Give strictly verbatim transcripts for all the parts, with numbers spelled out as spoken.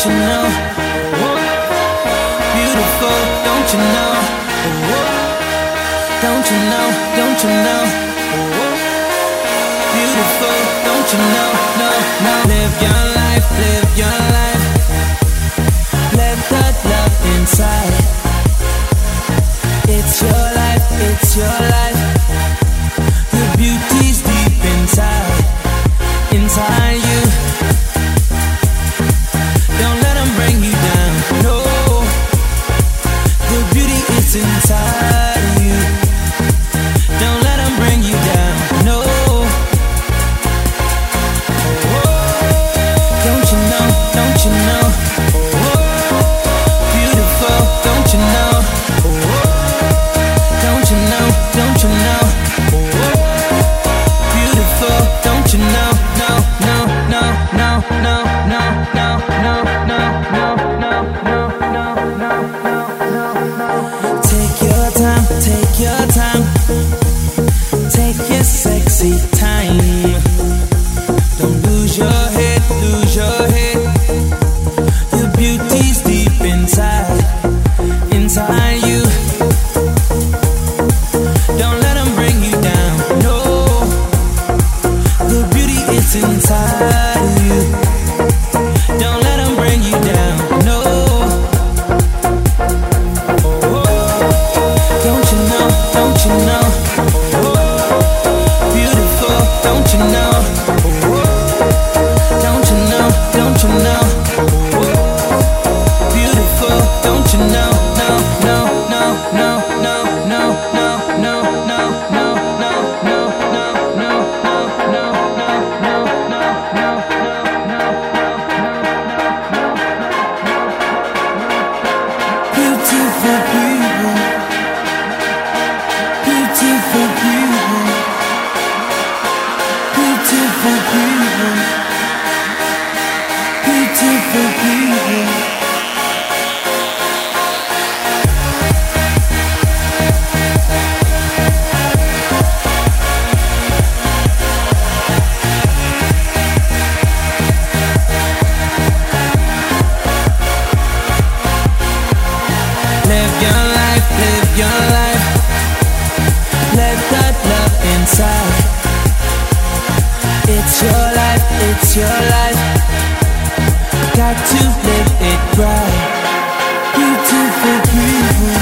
you know? Beautiful, don't you know? Don't you know, don't you know? Beautiful, don't you know? No, no. Live your life, live your life. Let that love inside. It's your life, it's your life. Your beauty's deep inside, inside you. Don't let them bring you down, no. The beauty is inside of you. Don't let them bring you down, no. Don't you know, don't you know? Beautiful, don't you know? Don't you know, don't you know? Beautiful, don't you know? No, no, no, no, no, no, no, no, no, no, no, no, no, no, no, no. Take your time, take your time. Take your sexy time. Don't lose your head, lose your head. Your beauty's deep inside, inside you. Don't let them bring you down, no. The beauty is inside of you. Don't let them bring you down, no. Don't you know, don't you know? Beautiful, don't you know? Don't you know, don't you know? Beautiful, don't you know? No, no, no, no, no, no, no, no, no, no, no, no, no, no, no, no, no, no, no, no. Beautiful people, beautiful people, beautiful people, beautiful people. Live your life, live your life. Let that love inside. It's your life, it's your life. Got to live it right. Beautiful people.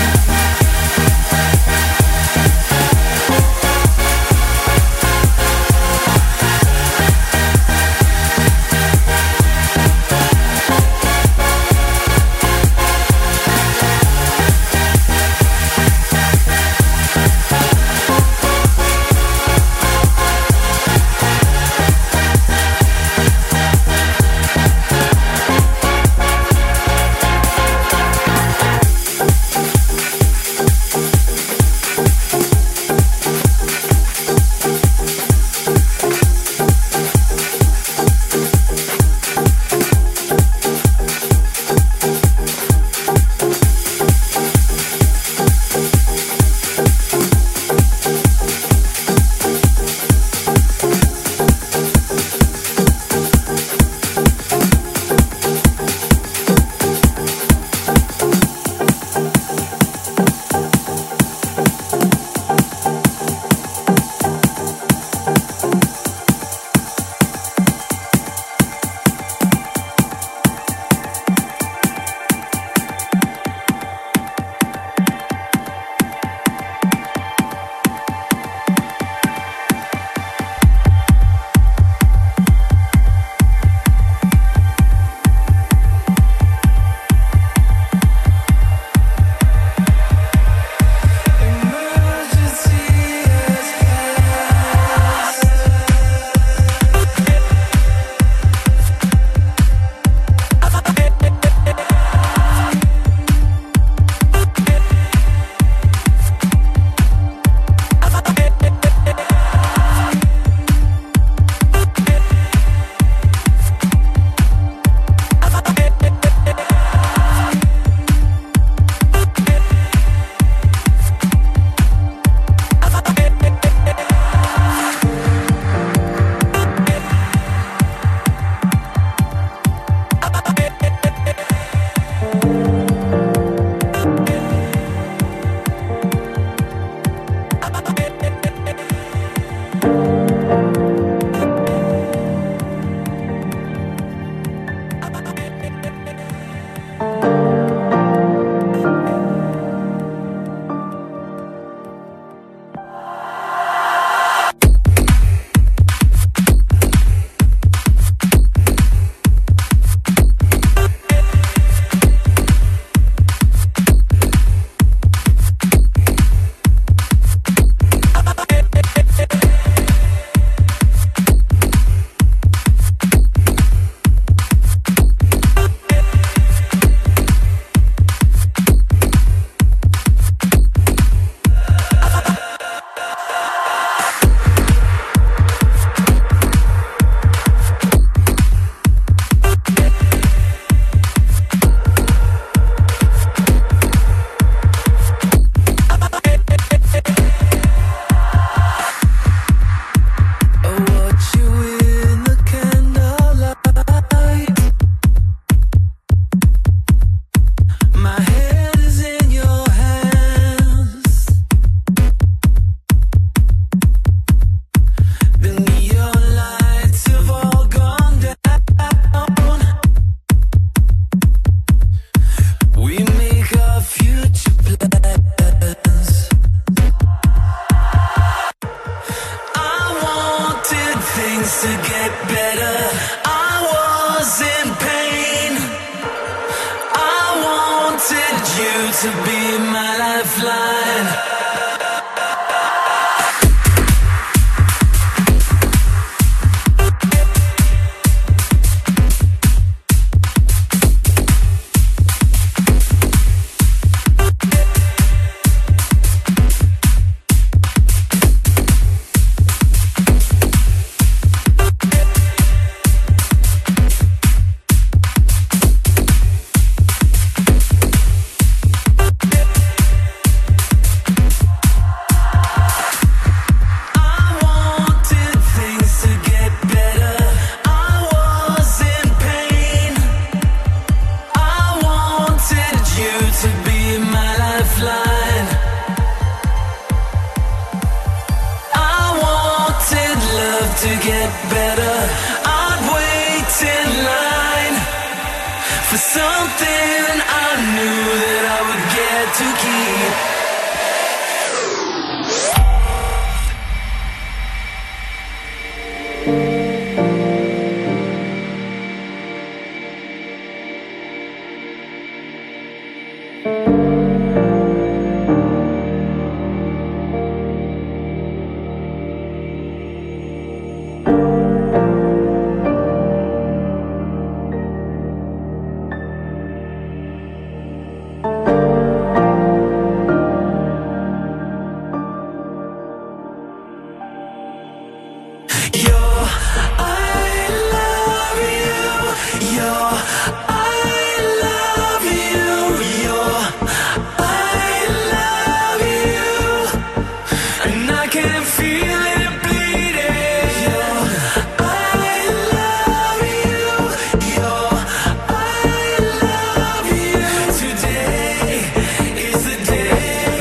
to be my lifeline.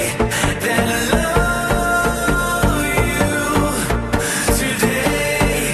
Today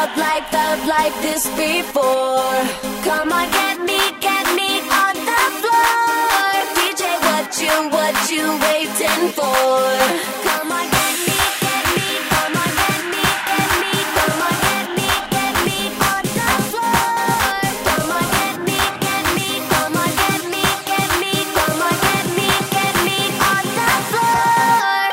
felt like, felt like this before. Come on, get me, get me on the floor. D J, what you, what you waiting for? Come on, get me, get me, come on, get me, get me, come on, get me, get me on the floor. Come on, get me, get me, come on, get me, get me, come on, get me, get me on the floor.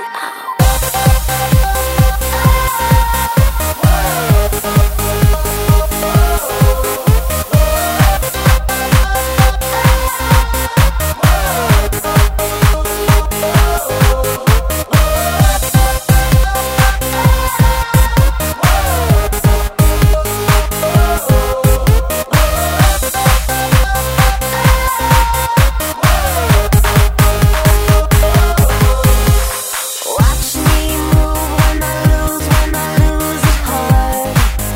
Watch me move when I lose, when I lose it hard.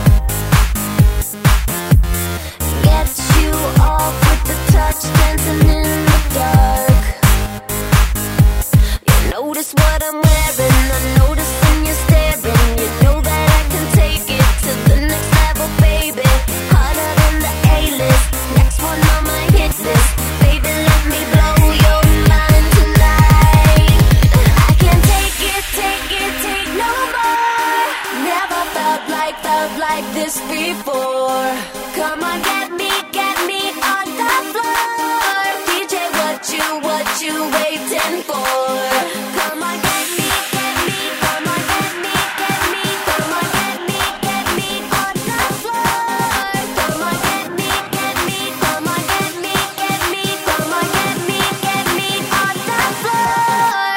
Get you off with the touch, dancing in the dark. You notice what I'm wearing, I notice when you're staring. You know that I can take it to the next level, baby. Harder than the A-list, next one on my hit list. Baby, let me blow your mind tonight. I can't take it, take it, take no more. Never felt like, felt like this before. Come on, get me, get me on the floor. D J, what you, what you waiting for? Come on, get me, get me, come on, get me, get me, come on, get me, get me on the floor. Come on, get me, get me, come on, get me, get me, come on, get me, get me on the floor.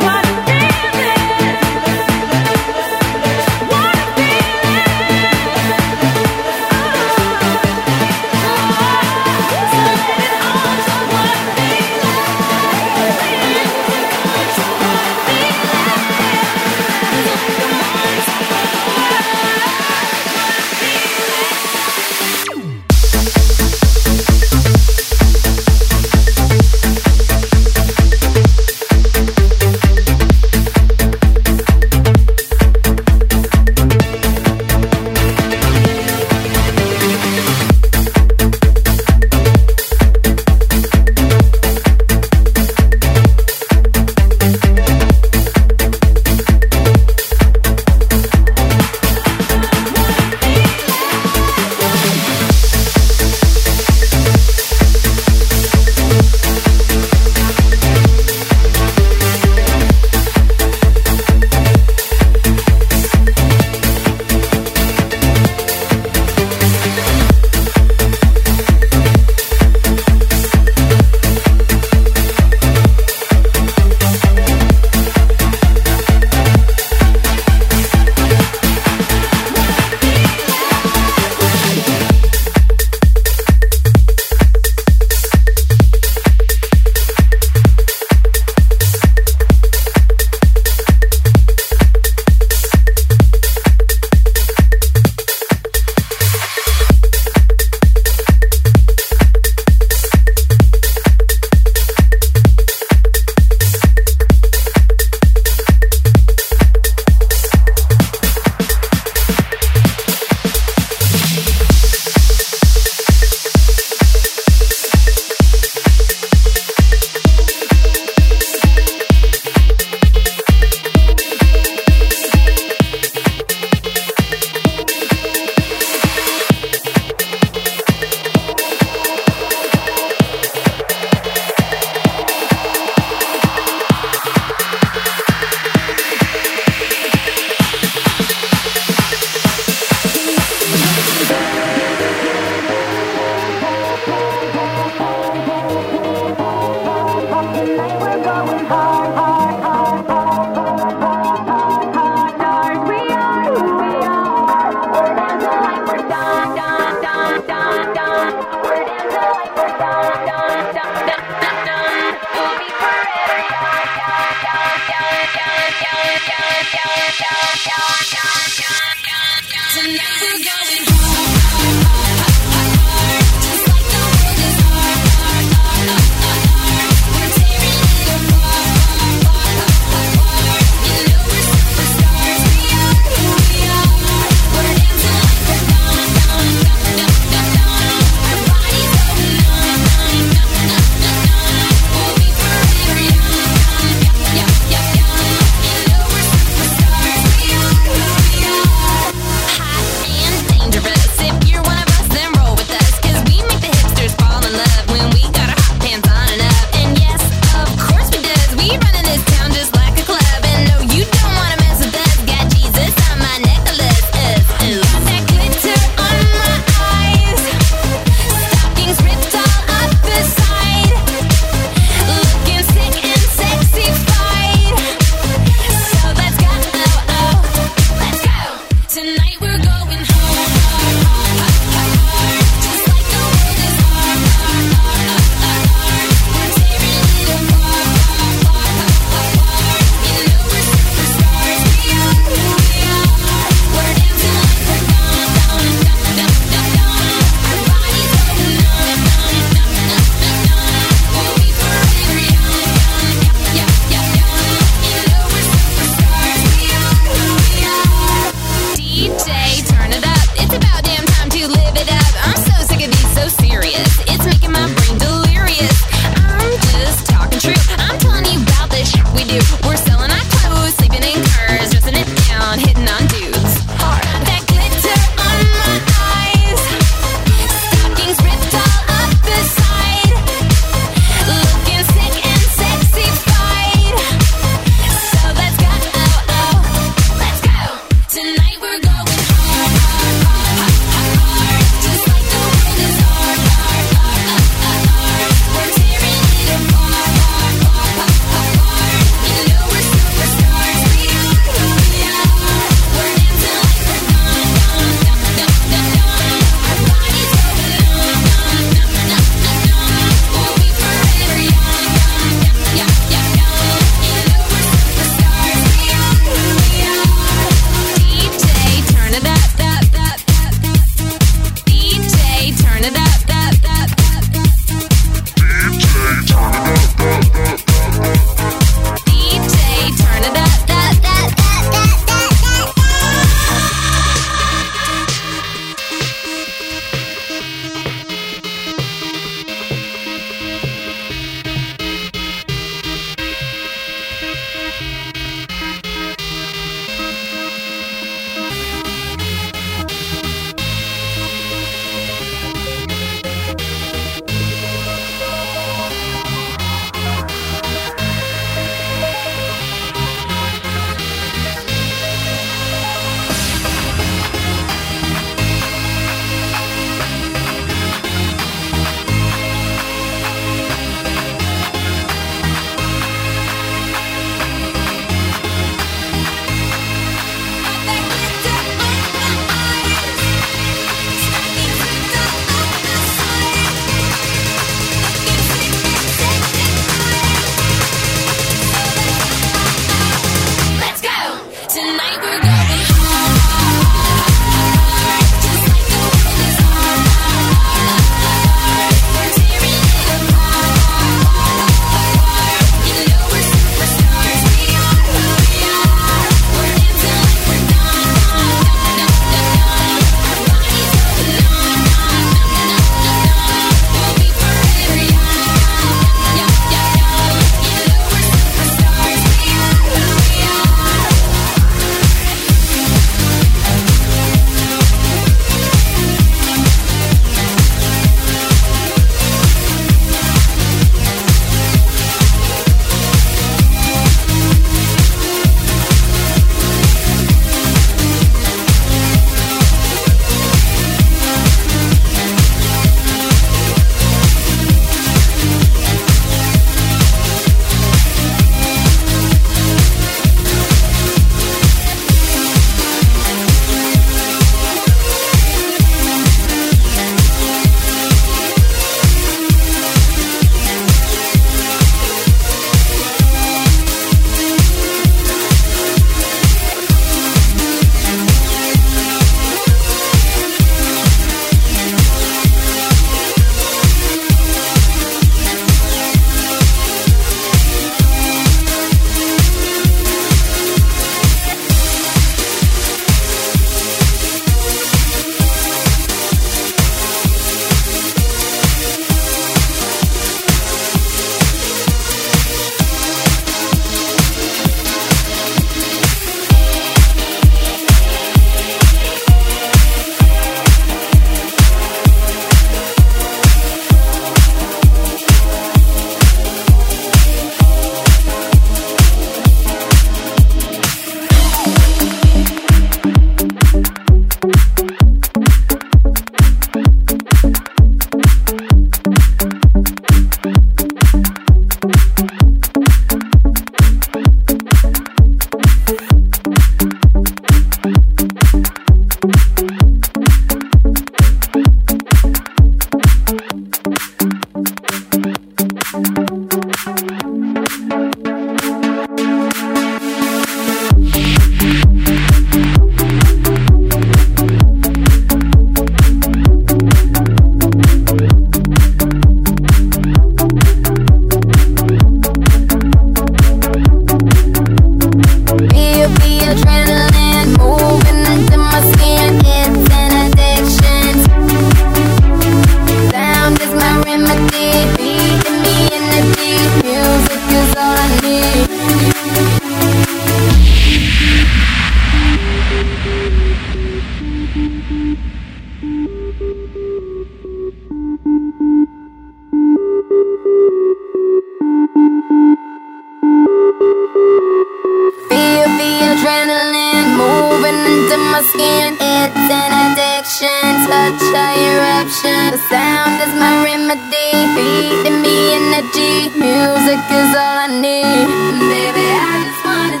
my skin. It's an addiction, touch a eruption. The sound is my remedy, feeding me energy. Music is all I need. Baby, I just wanna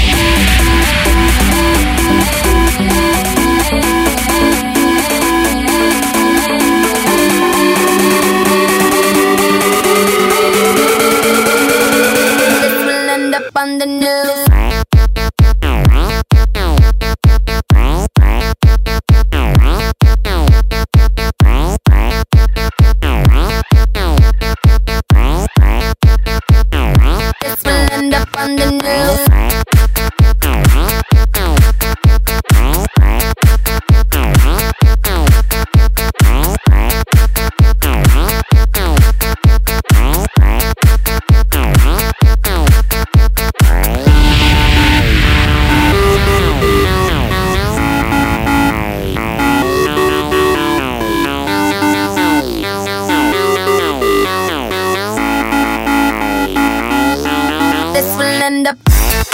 this will end up on the news. On the news. This will end up.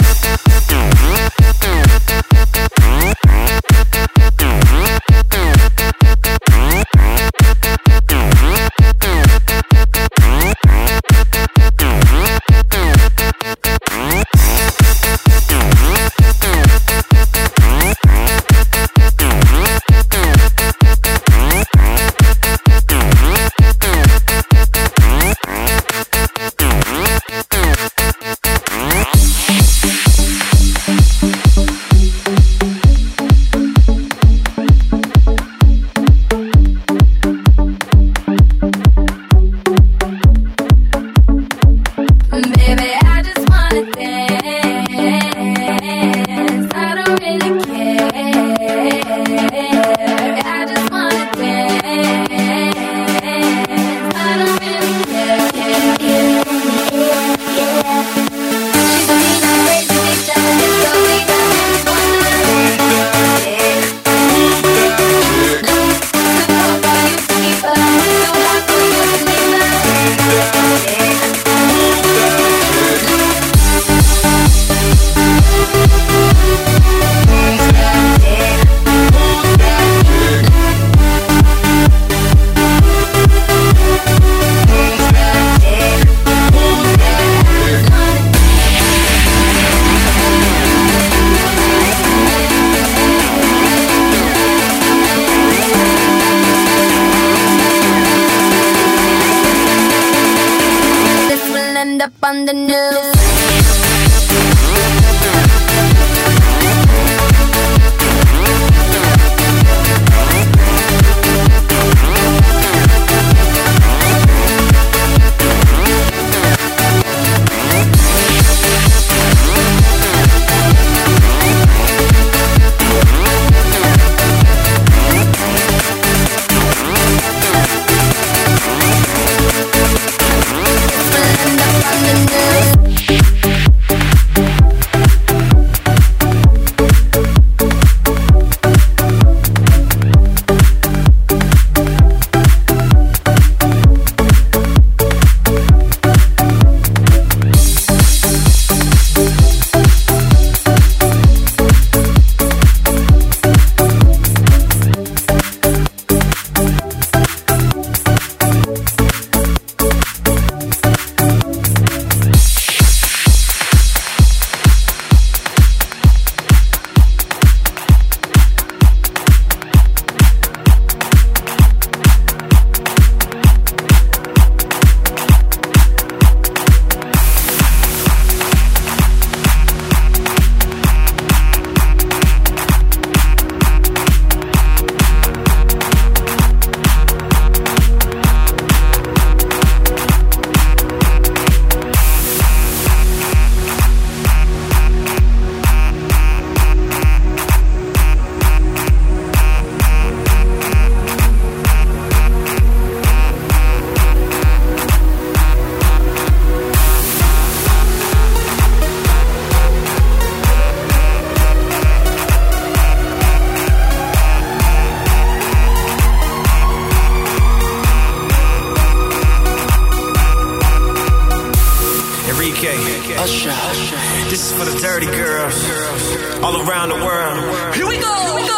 Up on the news. This is for the dirty girls all around the world. Here we go, here we go.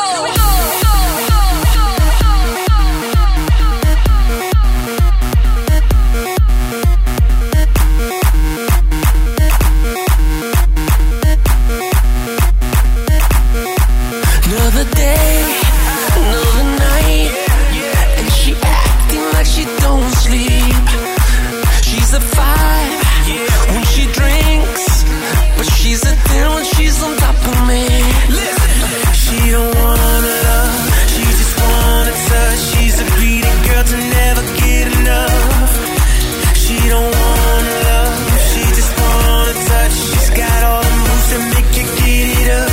Another day, another night, and she acting like she don't sleep. She's a five when she drinks, but she's a ten when she's on top of me. She don't wanna love, she just wanna touch. She's a greedy girl to never get enough. She don't wanna love, she just wanna touch. She's got all the moves to make you get it up.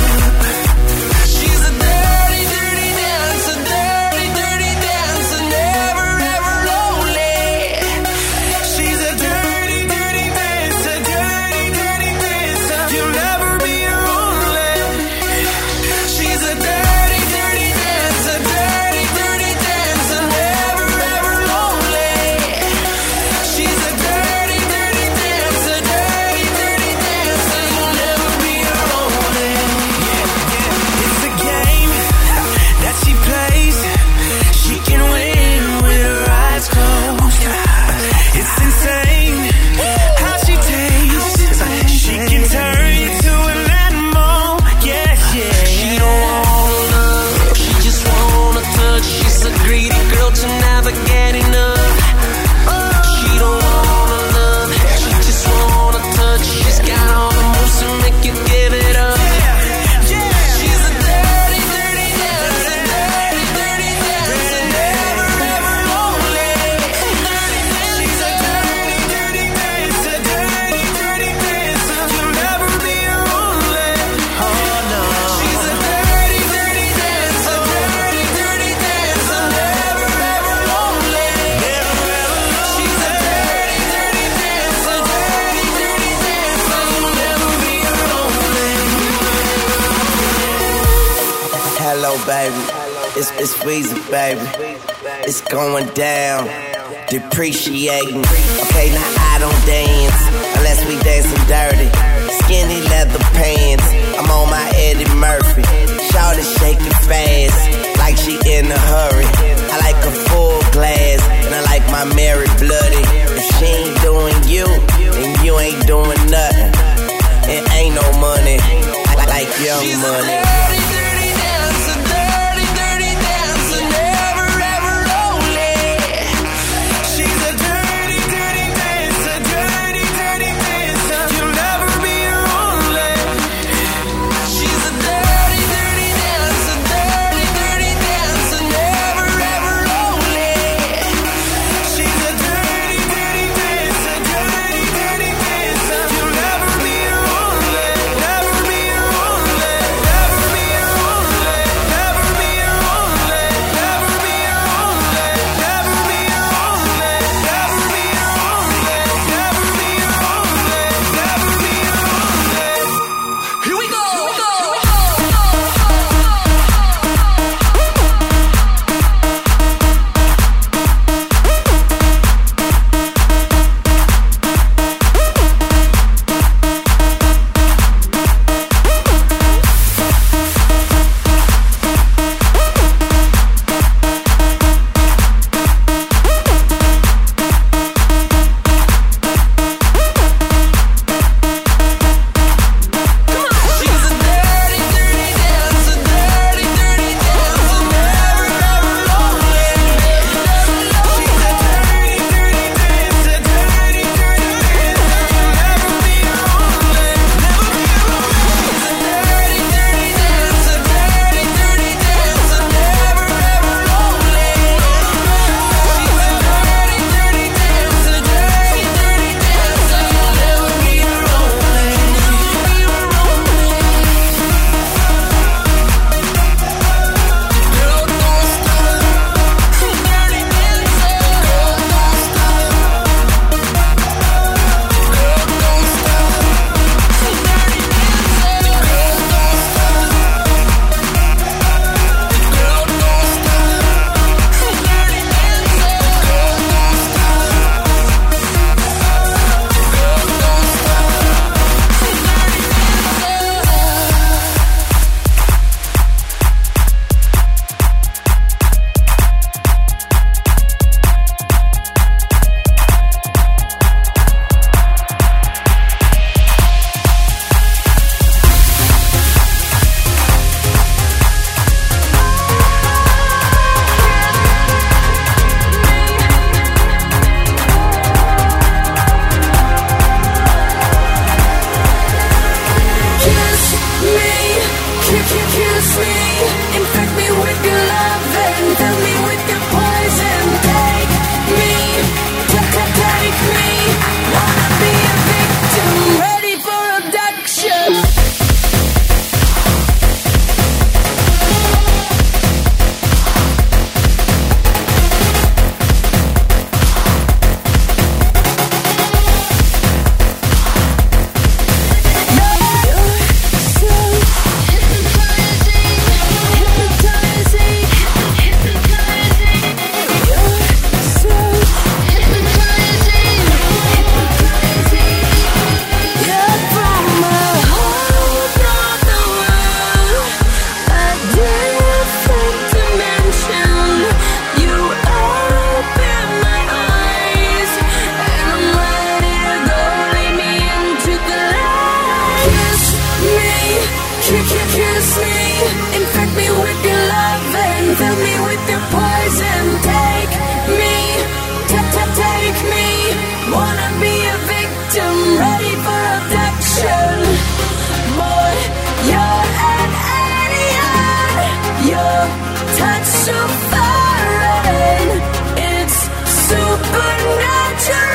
Baby, it's, it's Weezy, baby. It's going down, depreciating. Okay, now I don't dance unless we dancing dirty. Skinny leather pants, I'm on my Eddie Murphy. Shawty shaking fast, like she in a hurry. I like a full glass, and I like my Mary bloody. If she ain't doing you, then you ain't doing nothing. It ain't no money, I like young money. Never be fill me with your poison. Take me, take me. Wanna be a victim, ready for abduction. Boy, you're an alien. Your touch so foreign, it's supernatural.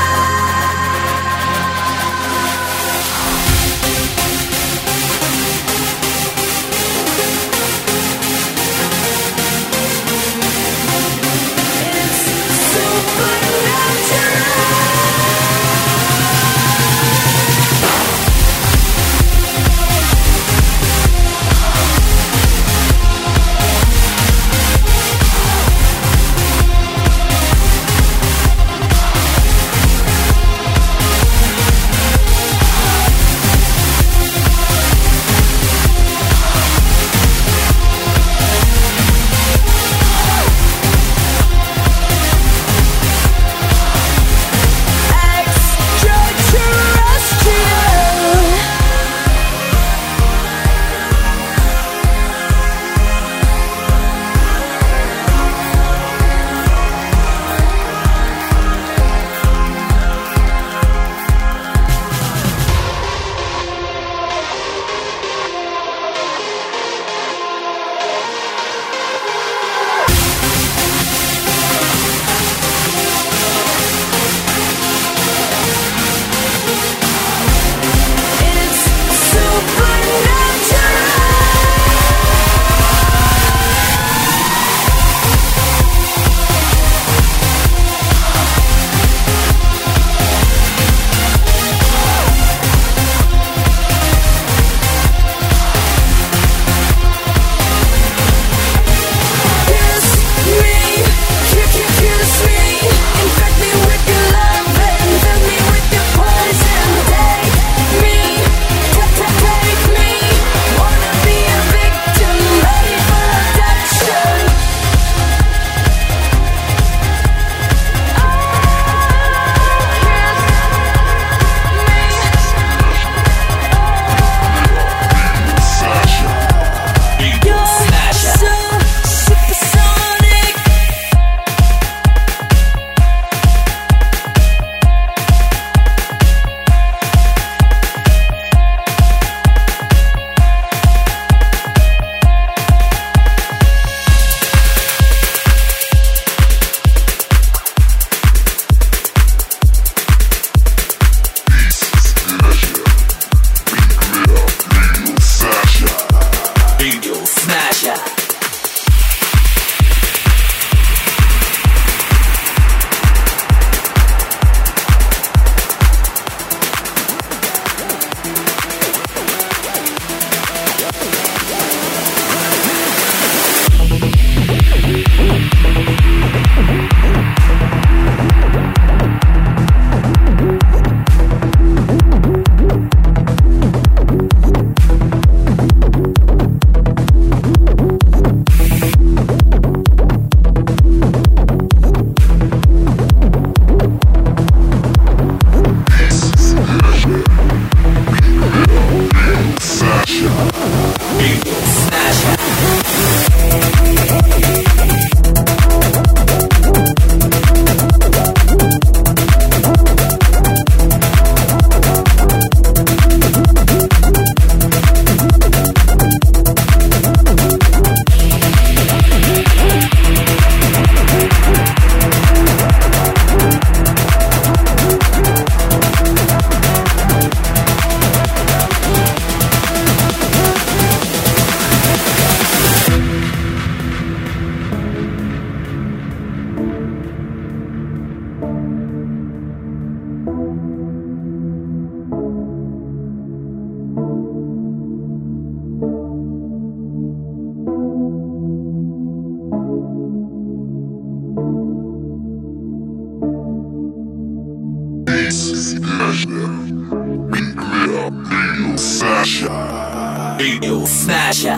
Radio Smasher.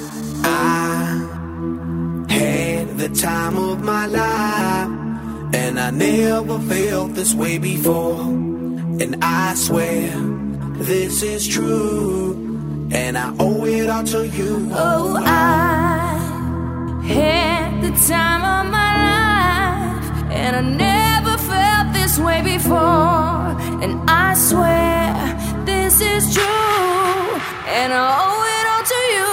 I had the time of my life, and I never felt this way before. And I swear this is true, and I owe it all to you. Oh, I had time of my life, and I never felt this way before. And I swear this is true, and I owe it all to you.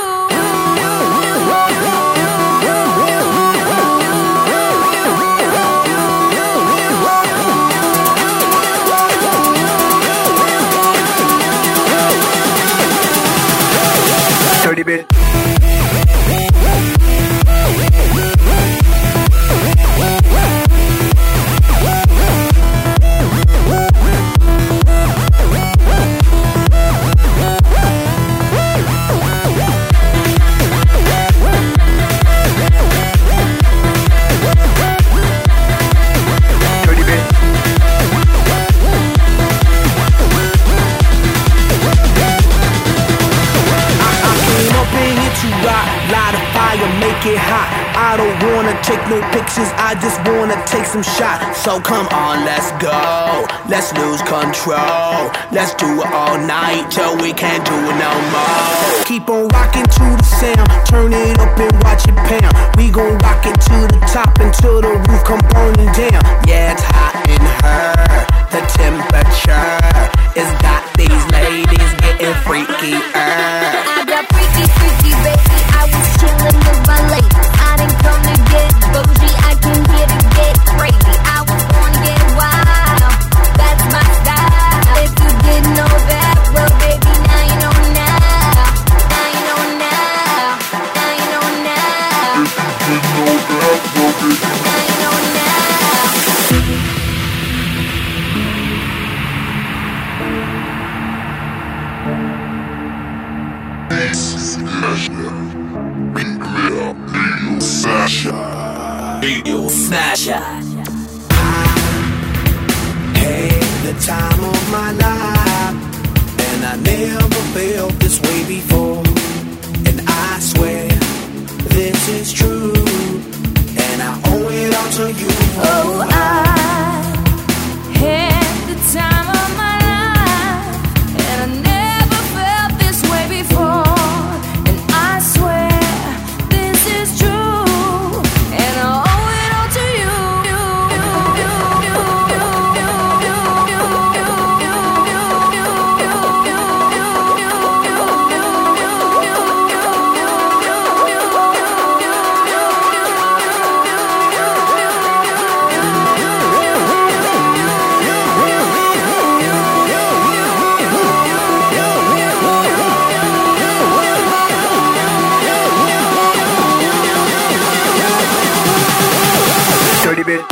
Dirty bit. Hot. I don't wanna take no pictures, I just wanna take some shots. So come on, let's go, let's lose control. Let's do it all night till we can't do it no more. Keep on rocking to the sound, turn it up and watch it pound. We gon' rock it to the top until the roof come burning down. Yeah, it's hot in her, the temperature is got these ladies getting freakier. I got freaky, freaky, baby. I was chillin' with my lady. I didn't come to get bougie. I came here to get crazy. I was born to get wild. That's my style. If you didn't know that, well, baby, now you know now. Now you know now. Now you know now. If you didn't know that, well, baby, now you know now. Radio Smasher. I had the time of my life, and I never felt this way before. And I swear this is true, and I owe it all to you. Oh, I had the time of my life, and I never felt this way before. And I swear this is true, and I owe it all to you. Dirty bit.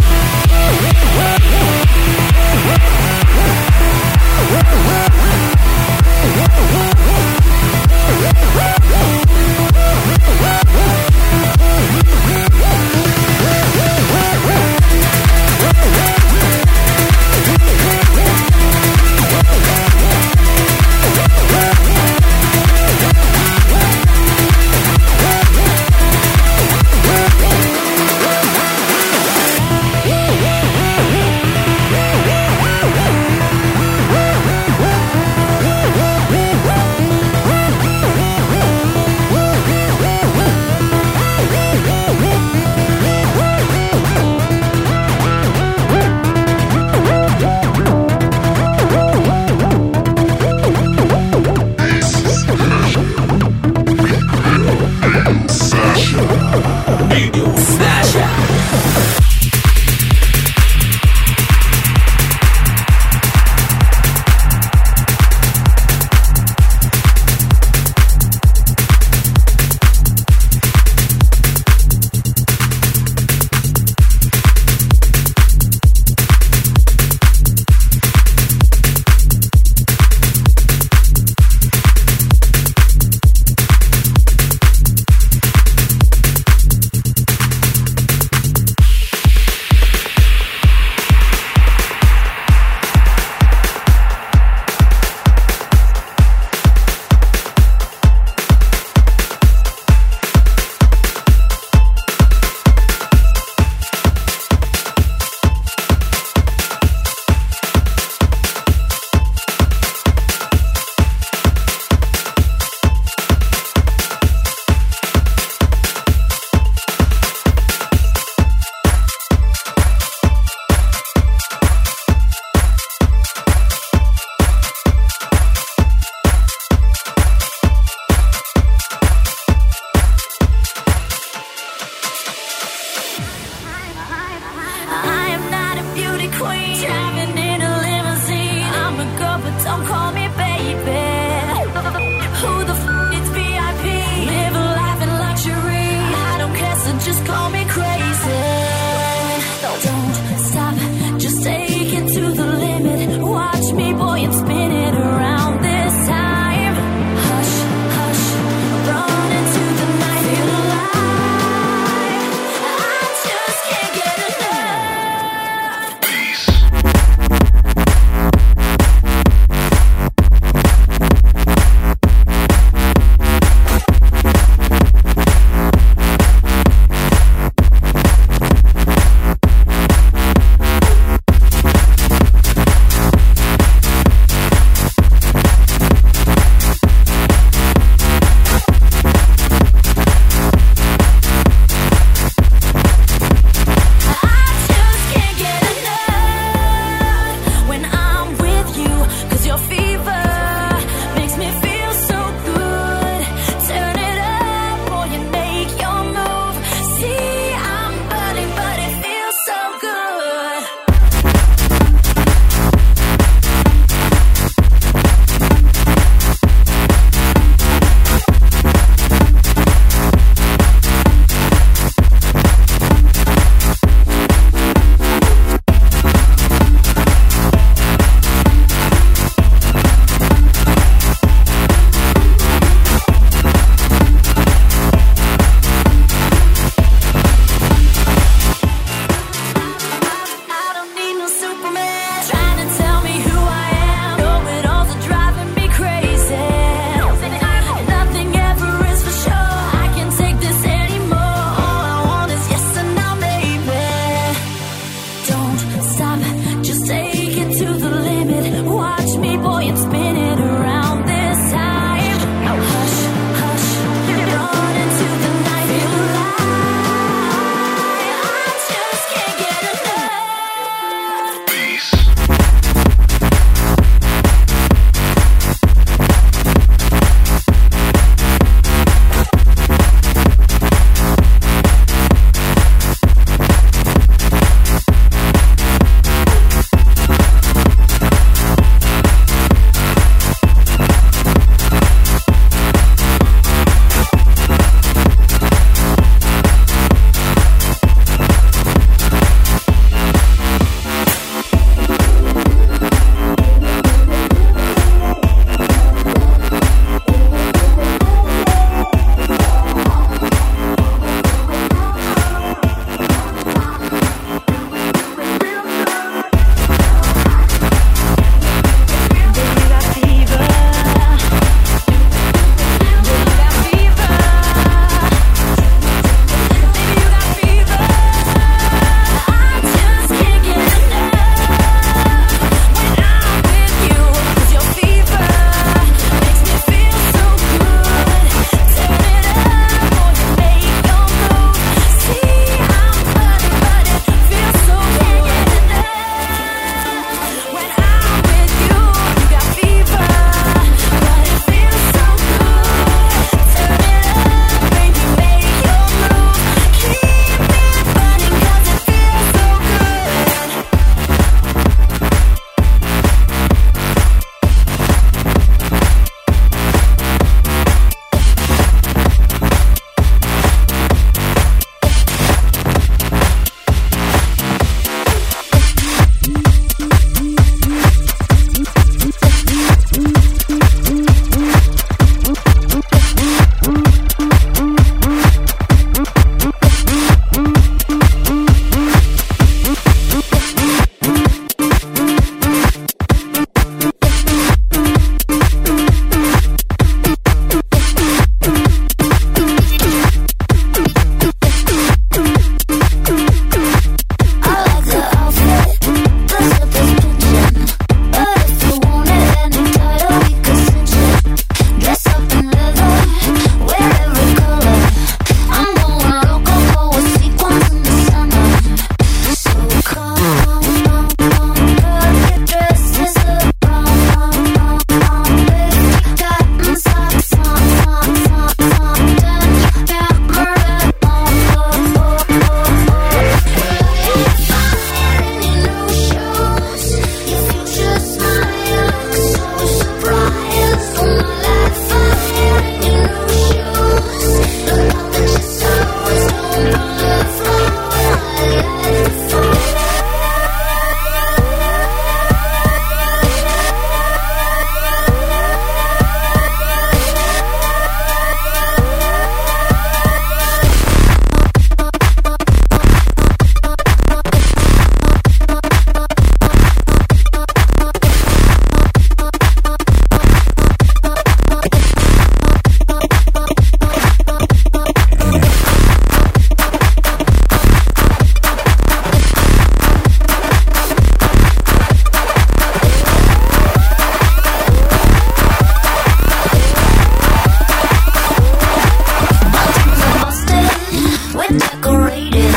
call me crazy. Don't stop, just take it to the limit. Watch me, boy, and spin it around this time. Hush, hush, run into the night, feel alive. I just can't get enough. Peace.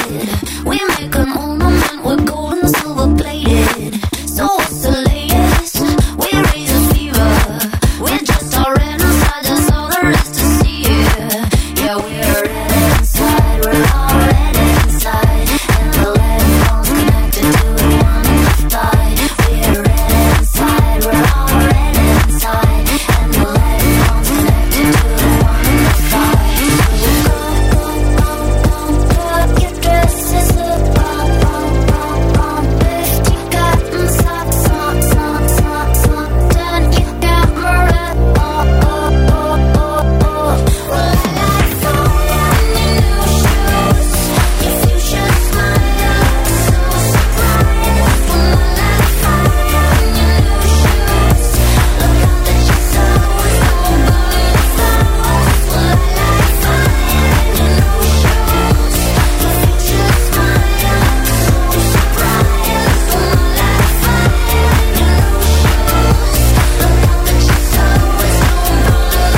We make an ornament with gold and silver plated. So what's the latest? We raise a fever. We're just all red inside, that's all there is to see here. Yeah, we're red inside, we're all red inside. And the lead phone's connected to the one in the thigh. We're red inside, we're all red inside. And the lead phone's connected to the one in the thigh. So go, go, go, go, put your dresses up, bum, bum, bum, bum. Lift your cotton socks, socks, socks, socks, socks. Then you got my red, oh, oh, oh, oh, oh. Well, I like fire in your new shoes. Your fuchsia smile, so surprised. Well, I like fire in your new shoes. Look out that your soul is gonna burn your flowers. Well, I like fire in your new shoes. Your fuchsia smile, so surprised. Well, I like fire in your new shoes. Look out that your soul is gonna burn your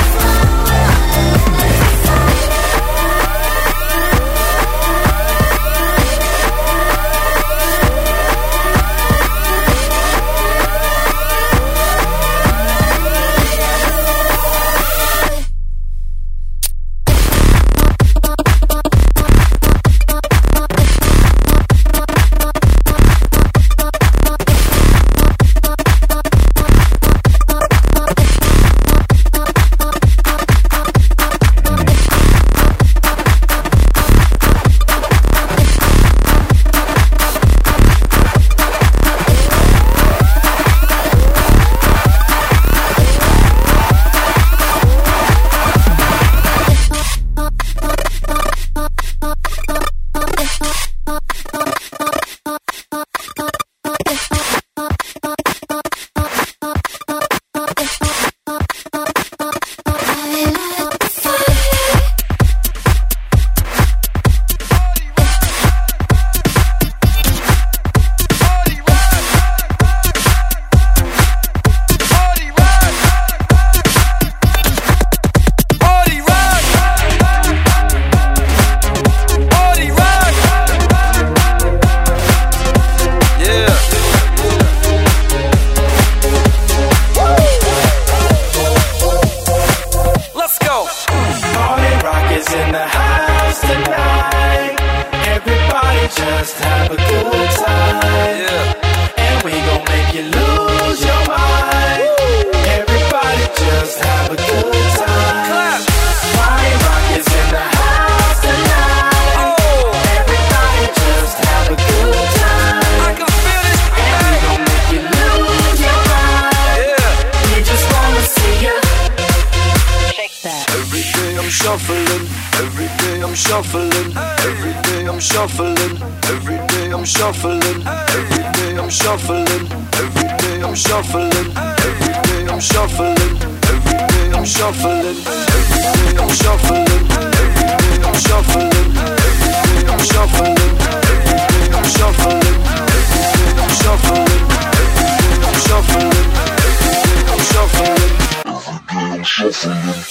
Let's go. Party rock is in the house tonight. Everybody just have a good time. Yeah. And we gon' make you lose your mind. Everybody just have a good time. Clap. Party rock is in the house tonight. Oh, Everybody just have a good time. I can feel this. And we gon' make you lose your mind. Yeah. We just wanna see you. Every day I'm shuffling, every day I'm shuffling, every day I'm shuffling, every day I'm shuffling, every day I'm shuffling, every day I'm shuffling, every day I'm shuffling, every day I'm shuffling, every day I'm shuffling, every day I'm shuffling, every day I'm shuffling, every day I'm shuffling, every day I'm shuffling, every day I'm shuffling, every day I'm shuffling, every day I'm shuffling.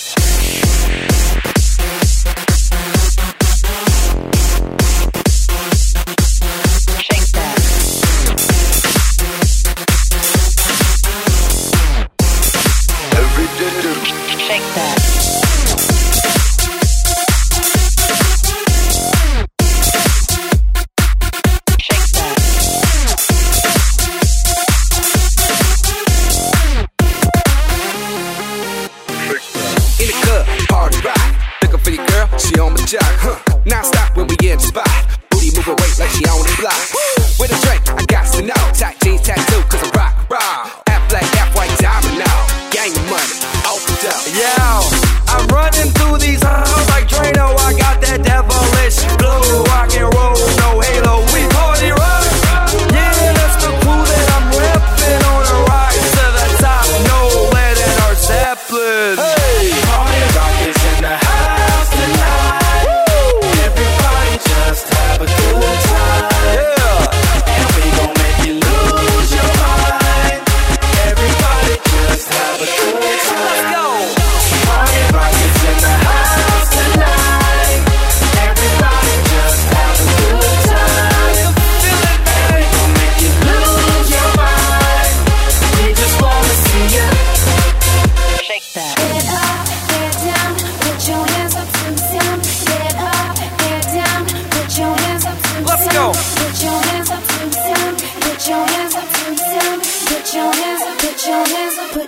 Non-stop when we in the spot. Booty moving weight like she on the block. With a drink, I got to know. Tight jeans, tattoo, cause I rock, rock. Half black, half white diamond now. Gang of money, opened up. Yeah, I'm running through these halls like Drano. I got that devilish blue. Rock and roll, no halo. We party rock. Yeah, that's the crew that I'm repping on a ride to the top. No lead in our Zeppelin. Hey, Party rock is in the house tonight. Everybody just have a good time. yeah. And we gon' make you lose your mind.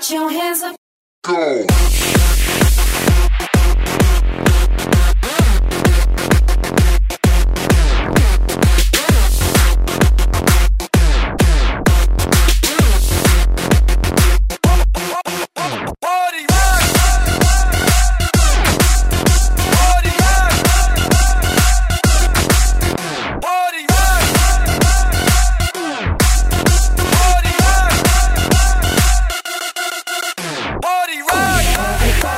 Put your hands up. Go. Party rock!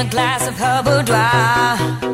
glass of her boudoir.